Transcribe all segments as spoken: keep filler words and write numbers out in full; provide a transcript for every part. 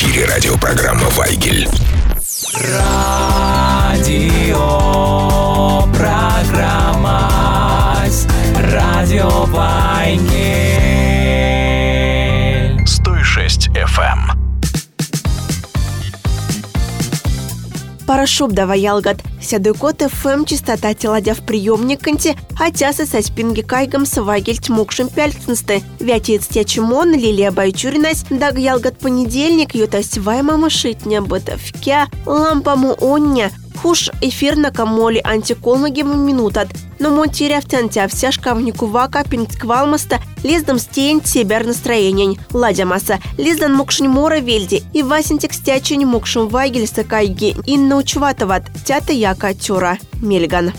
эфире радиопрограмма «Вайгель». Радио программа Радио Вайгель. сто шесть эф эм. Парашуб давай ялгат. Сядуйкот эф эм частота теладя в приемниканте, а тяса со спинги кайгам свагель тьмукшим пяльцнсты. Вятиец тячимон, Лилия Байчуринась, даг ялгат понедельник, ютась ваймама шитня бытовкя, лампаму оння. Хуш эфир на камоле антиколмагим минутат. Но монтиря в тянтя вся шкавнику вака пинксквалмаста лездом стень себер настроение. Ладя масса лездан мукшень мора вельди и васентик стячень мукшем вайгель сакайги инна учватоват тята яка тюра мельган.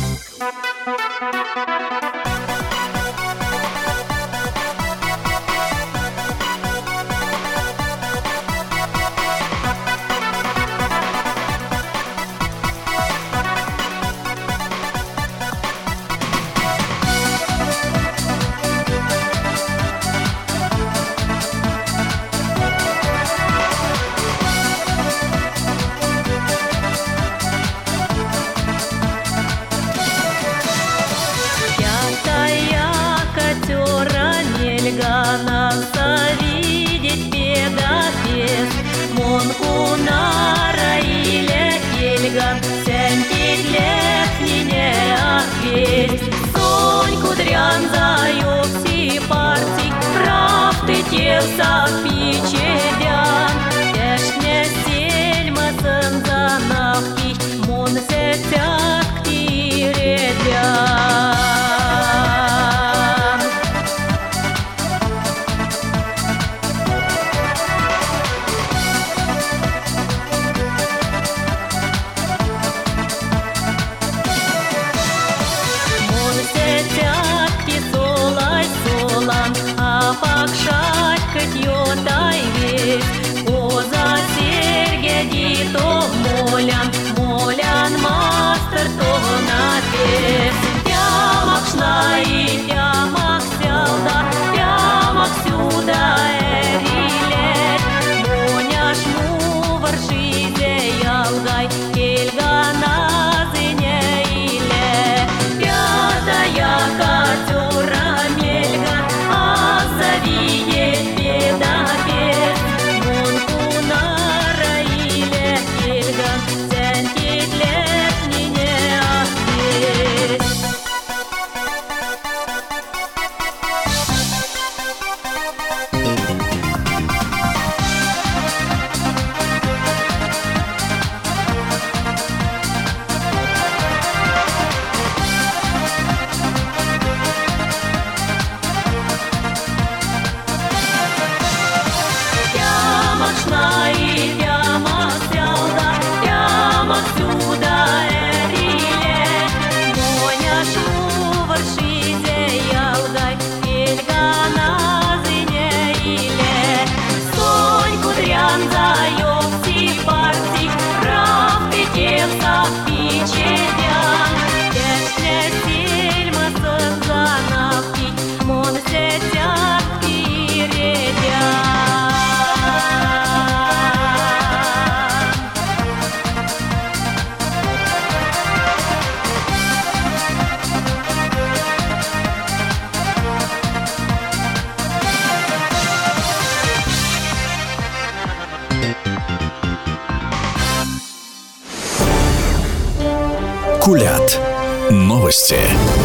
Кулят. Новости.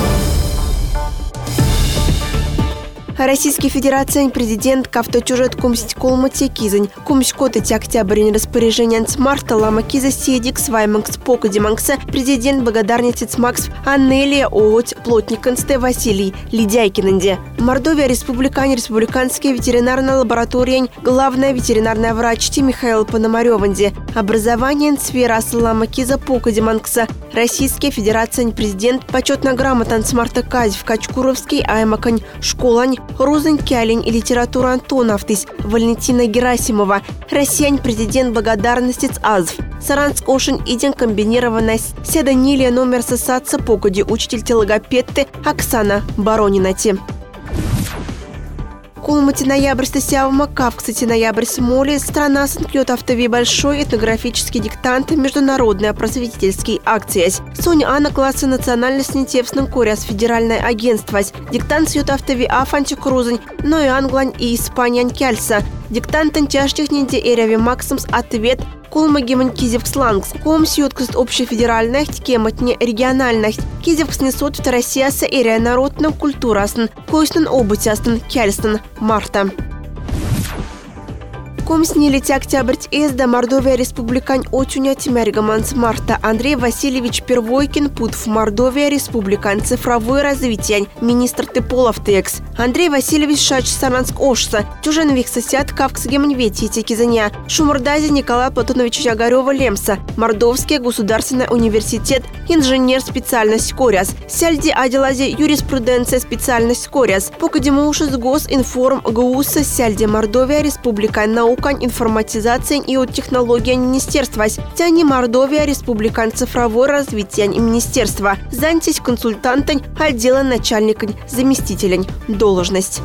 Российской Федерации президент кавточужет кумсть колмати кизань. Кумсь котать октябрь распоряжение с марта лама киза седик сваймакс покадиманкса президент благодарницец Макс Аннелия Ооть плотникансте Василий Лидяйкинанде. Мордовия республикане республиканские ветеринарная лаборатория главная ветеринарная врач Михаил Пономареванде. Образование сфера лама киза покадиманкса. Российская Федерация президент почетно грамотан с марта казь в Качкуровский аймакань школань Розань Кялень и литература Антоновтис Валентина Герасимова. Россиян президент благодарности АЗВ. Саранск ошен иден комбинированность. Седанилия номер сосаться покуди учитель логопедты Оксана Баронинати. Кулмати ноябрь стасява макав, кстати, ноябрь смоли, страна санклет автови большой этнографический диктант, международная просветительский акция. Соня Анна класса национальность нетевсным коряс федеральное агентство. Диктант сьют автови афанчи крузань, но и англань и испаньян кельса. Диктант тяжких нинди эреви максимс ответ Кулма гемон кизев слангс. Ком сьюткост общефедеральных, кематне региональных. Кизев снесут в Россияса эрия народным культурасн. Койстен обутястен кельстен марта. Комснилите октябрь эсда Мордовия республикань очуня тимяргаманц марта Андрей Васильевич Первойкин пут в Мордовия республикань цифровое развитие министр Теполов текс Андрей Васильевич Шач Саранск Ошса Чужен Виксосят Кавкс Гемнвети Текизаня Шумурдази Николай Платонович Огарева Лемса Мордовский государственный университет инженер специальность Коряс Сяльди Аделази юриспруденция специальность Коряс Покадемушис Госинформ ГУСа Сяльди Мордовия республикань наук информатизация и от технологии министерства. Тяни Мордовия республикан цифровое развитие министерства. Занятись консультантом отдела начальника заместителя должность.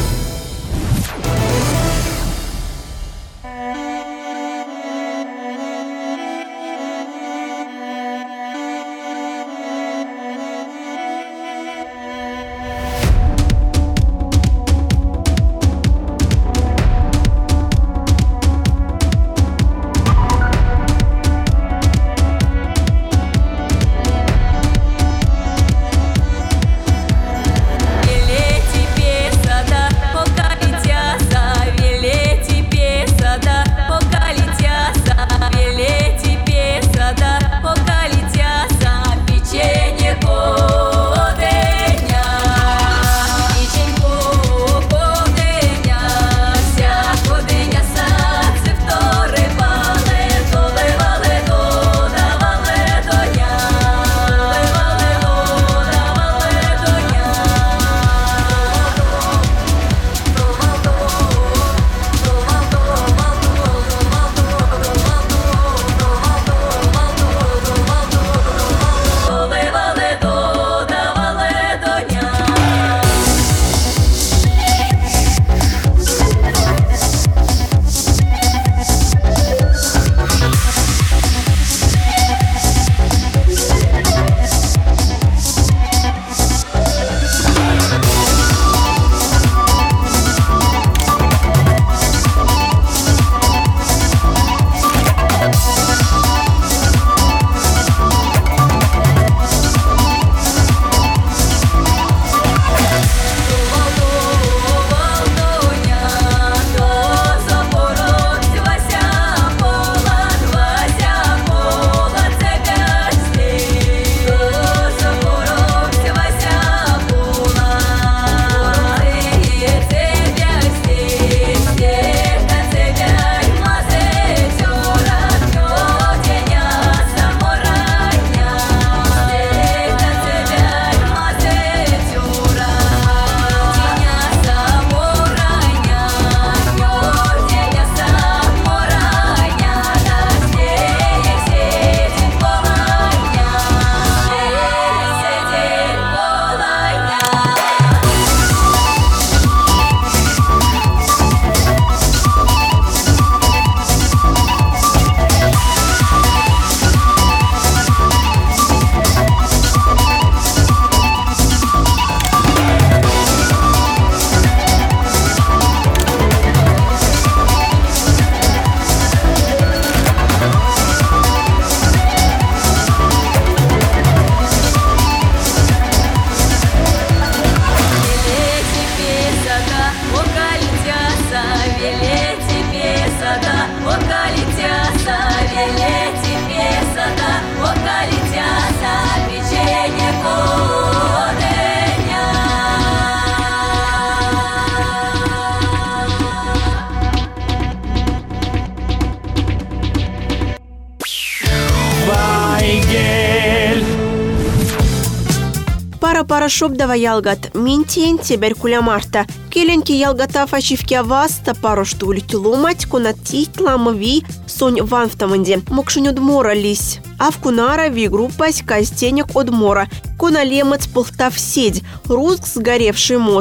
Пара-пара-шоп дава ялгат. Минтиен тебер куля марта. Келенки ялгата фашивки аваста пару штулить ломать, конатить ламави сонь ванфтаманде. Мокшунь одмора лись. А в кунара ви группась казтенек одмора. Коналемец полтав седь. Руск сгоревший мост.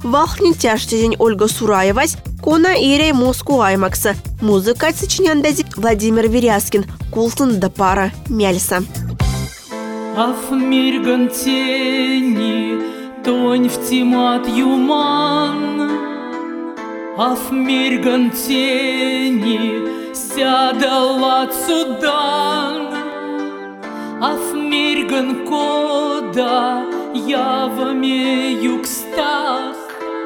Вахни тяжтезень Ольга Сураевась, кона ирей Моску Аймакса. Музыка сочиняндези Владимир Веряскин. Кулсын да пара мяльса. Афмирган тени, тонь в тимат юман. Афмирган тени, сядала цудан. Афмирган кода, яваме юкстак.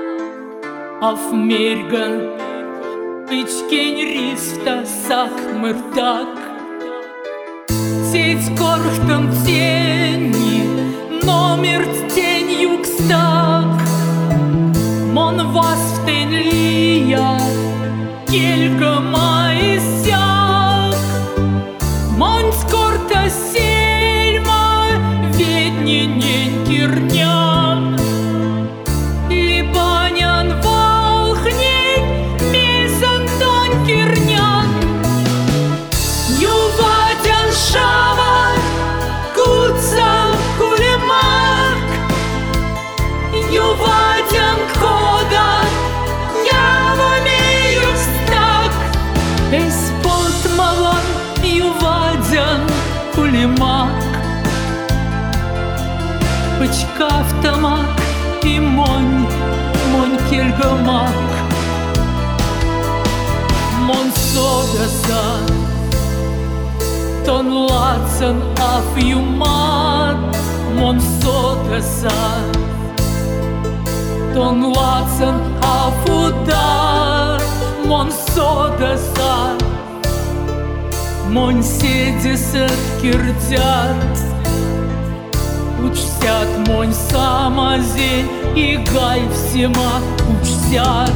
Афмирган, пичкень риста сак мыртак. Сеть корхтан тени, номер тень юкстак. Мон вас в тень лия, келька маисяк. Мон скорта сельма, ведни нень кирнян. Липанян волхнень, месан тонь кирнян. Ювадян шава, куца кулемак. Ювадян кода, явами юкстак. Эспорт малан, ювадян кулемак. Пычкав тамак и монь, монь кельгамак. Мон содаса, тон лацан аф юмат. Мон содаса, тон лацан аф удар. Мон содаса, монь седесет кирдят. Учсят монь самозень и гай всема учсят.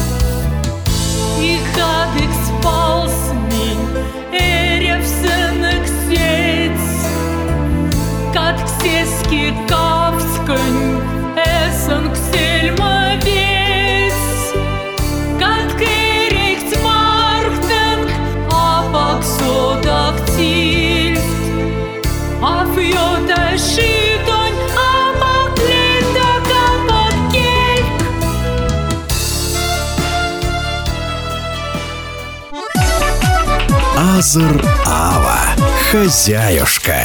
И кадык спал с ним, эрев сынок сеть. Кад ксески кавскань, эсен ксельма весь. Кад керехт мархтенг, апак содак тильфт. Аф йота шитонь, апак летак, апак кельк. Азыр Ава, хозяюшка.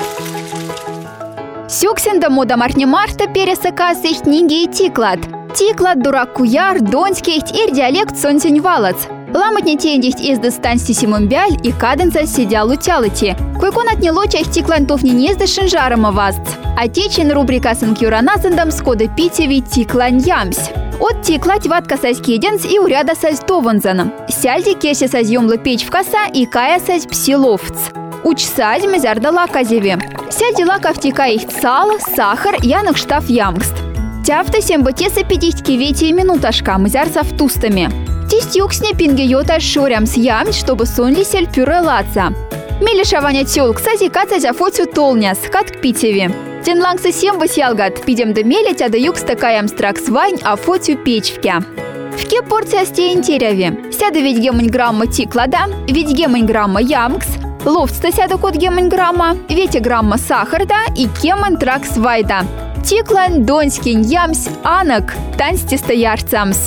Сюксенда мода мархне марта пересыкасыш книги и тиклад. Тиклад дурак куяр, донских ир диалект сонсень валац. Ламатне тендихт из дистанции симумбяль и каденца сидя лутялыти. Койкон отняло чах тиклан тофни незда шинжарама васт. Отечен рубрика сынкюранасындам скода питеви тиклан ямсь. От тиклать ватка саськеденс и уряда сась тованзаном. Сяльди кеше сазьемла печь в коса и кая сась псиловц. Учсать мезардала казеве. Сяльди лака втека их сал, сахар, янок штаф ямгст. Тяфта сембатеса пятихтки вети минуташка мезярса в тустами. Тисть юксне пинге йота шорям с ямсь, чтобы сонлисель пюрелаца. Мелешаваня тёлк сази кацать афоцю толняс, кат к питеви. Тен лангсы семба сялгат, пидем да мелять, а да юкс такаям стракс вань афоцю печвке. Вке порция сте интеряви. Сяда ведь гемонь грамма тиклада, ведь гемонь грамма ямкс, ловста сяда кот гемонь грамма, вети грамма сахарда и кемонь тракс вайда. Тиклан, донскин, ямс, анок, тансти стоярцамс.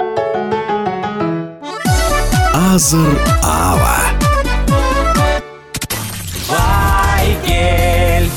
Азыр Ава. Вайгель.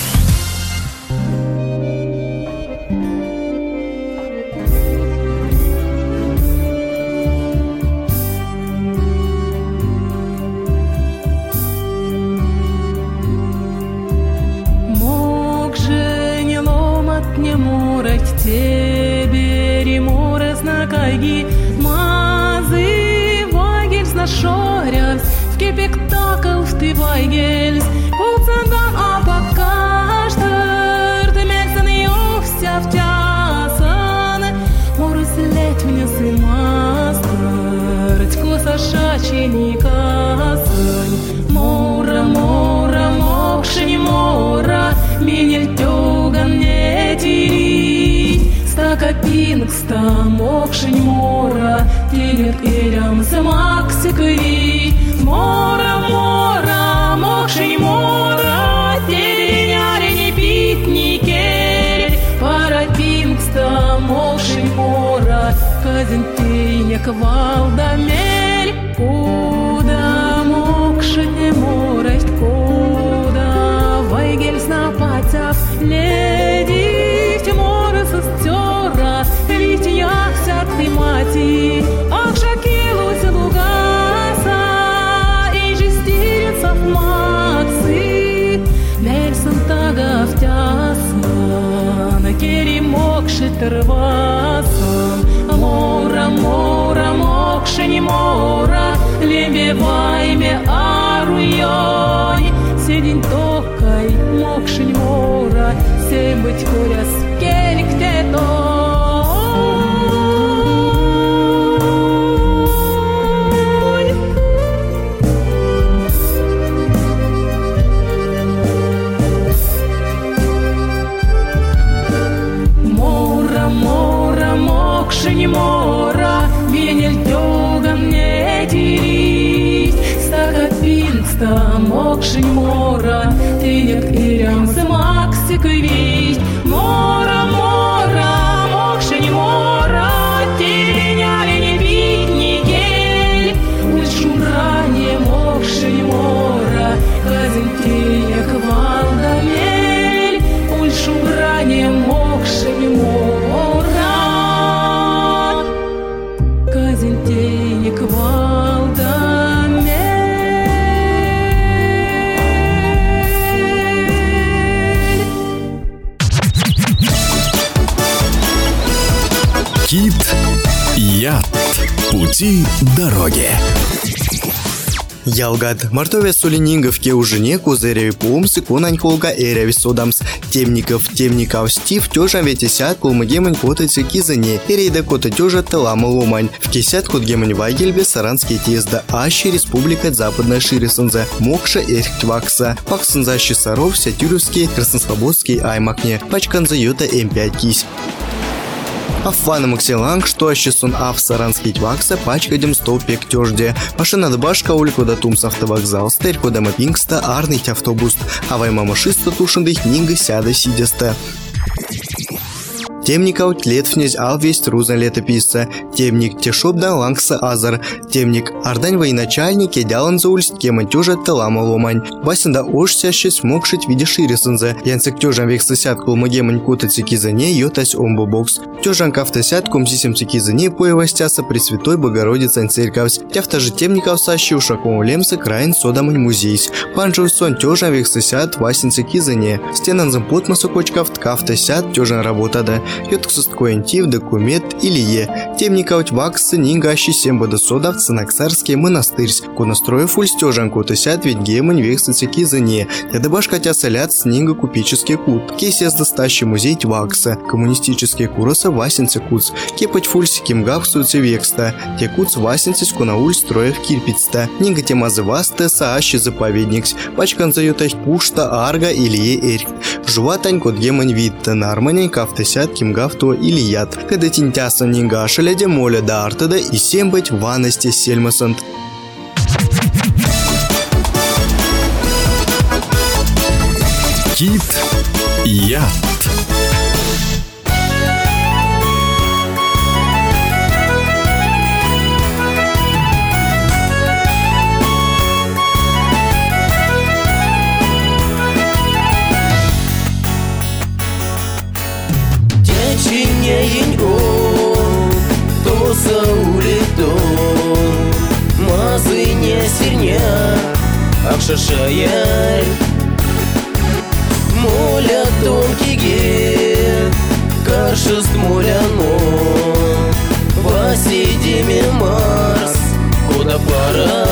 Мог же не ломать, не мурать тебе, ремура знакаги, мазы вайгель знашорясь, в кипектакл в ты вайгель, кулцанган апакаштыр, ты мельсан ювся в тясан, морус леть мне сын мастер, тько сашачи никасан, мора, мора, мокши мора, минель тюган не тири, стака пинг ста мокши мора, тилет ирям самаксикари, мора, мора, мокши мора, тиреняре не пить не керь, пара пинг ста мокши мора. Казентиня квалдамель, куда мокши не моресть, куда вайгель снапатяв ледить море состера, ведь я вся ты мати, ах шакилусь лугаса и жестирица в максы, мельсон тага втяса, на кери мокши терваса. Мора, мора, мокши не мора, лебевай ме аруйой. Седень токай, мокши не мора, сей быть коряс келик тето. Не мора, венель тёгам не терить, стакапинста, мокши не мора, ты нет ирям замаксик вить. Мора, мора, мокши не мора, тереняли не бить не гель, ульшумране мокши не мора, казентея квалдамель, ульшумране мокши не мора. Денег валдамель. Кит Яд. Пути дороги. Ялгад. Мартове Солининговке уже не кузыреве пумсы конань холга эреви содамс. Темников, темников стив тёжа ветисят кулмагемань котыцы кизане. Эрейда кота тёжа талама ломань. В кисят кот гемань вагельбе саранские тезда. Ащи республика западная ширисанза. Мокша эрхтвакса. Паксанза щисаров сятюревский краснослободский аймакне. Пачканза йота эм пять кись. Аффана Максиланг, что ащесон аф саранский твакса, пачкадем столпек тёжде. Машина дбашка уликода тумс автовокзал, стерь кода мапингста, арных автобус. А вайма машиста тушендых нинга сяда сидеста. Темников тлет внезь алвесть руза летописца. Темник тешобда лангса азар. Темник ардань военачальник едялан за ульст кема тёжа талама ломань. Васенда ошсяще смокшить виде ширисанзе. Янцек тёжан век сосят кулмагемань кутацы кизане йотась омбобокс. Тёжан кафтасят кумсисем кизане поевостяса Пресвятой Богородицы церковсь. Тяфта же темников сащи ушаком лемса краин содамань музейс. Панжуй сон тёжан век сосят васенцы кизане. Стенанзам потмасу кочкав ткафтасят тёжан работа да. Йотксусткоентив документ или е. Темников ваксы нингащи сембода содав цанаксарский монастырь. Конастроев ульстёжан кутасят ведь гемань век сосят кизане. Тядыбаш хотя солят с нинга купический кут. Кейсес достащий музей твакса. Коммунистические курсы васенцы куц. Кепать фульси кимгав суцы векста. Те куц васенцы скунауль строев кирпицта. Нинга темазы васте саащи заповедникс. Пачкан заютать пушта арга или е эрк. Жуатань кот гемань витта нарманень кафтасят кимгавто или яд. Когда тинтяса нинга шаляде моля да артада и сем быть ванности сельмасант. Кит Яд. Мазы не сирня, ах шашаяй. Моля тонкий ге, каршест моляно. Васидиме Марс, куда пора.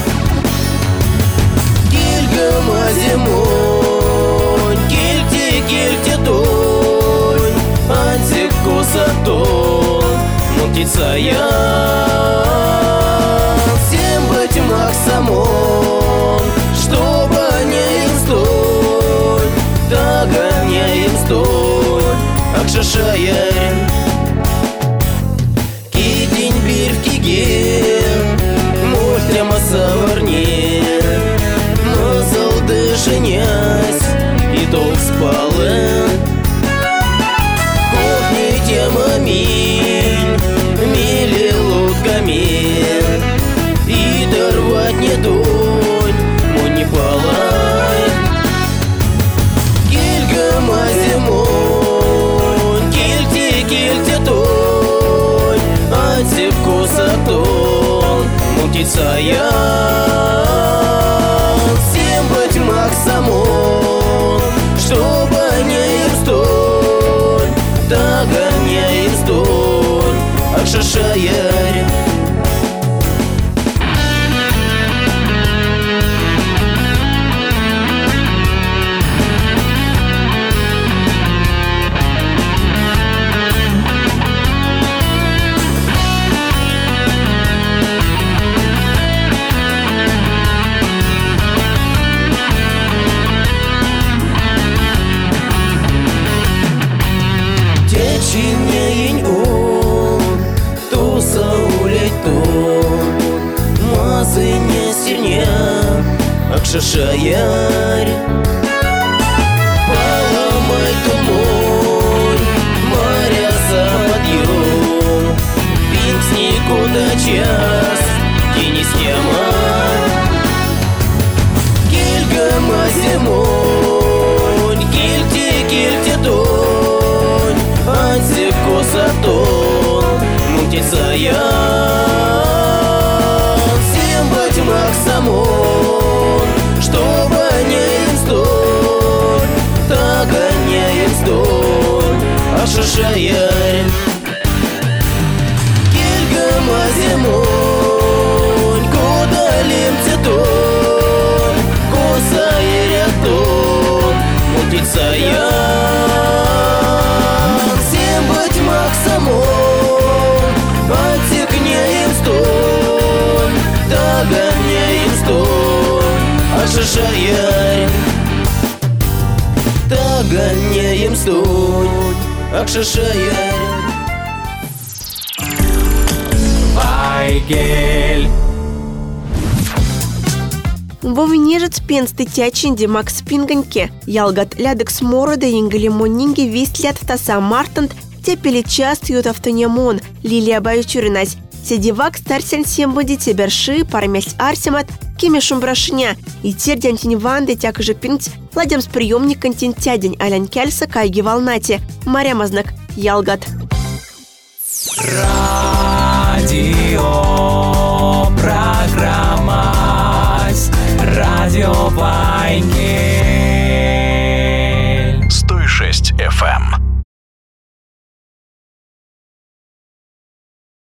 Гильга мазимонь, гильте, гильте тонь. Антик косатон, мутица я. Максамон, чтобы не им стой, тага не им стой, ах шашаяй. Китень бир в киге, мультряма саварне, мазал дышанясь, и толк спален. Кухни тема миль, миль. рятон, мутится я. Всем быть максамон, чтобы не им столь, догоняем столь, акшашаярь. Чинеень он, туса улеть тон, мазы не сильня, акшашаярь. Поломай тумой, моря за подъем, пинкс никуда час, тени схема. Кильгама зимой, кильте, кильте тонь, антико сатон, мутится я. Всем быть максамон, чтобы не им столь, догоняем столь, акшашаярь. Кильгама зимой, куда лимте тонь, коса и рятон, мутится я. Максамон, отекне им столь, догоняем столь, акшашаярь. Догоняем столь, акшашаярь. Вайгель. Вовнежец пенсты тячинди Макс Пинганьке, ялгат лядекс морода ингали монинги вистлят в таса мартант, тепели част ют автонемон, Лилия Баючуринась. Седивак старсен сембуди теберши, пармесь арсимат, кемешум брашня, и тердян тиневанды тякже пинц, ладям с приемник контентядень алян кельса кайги волнати, марямазнак ялгат. Ра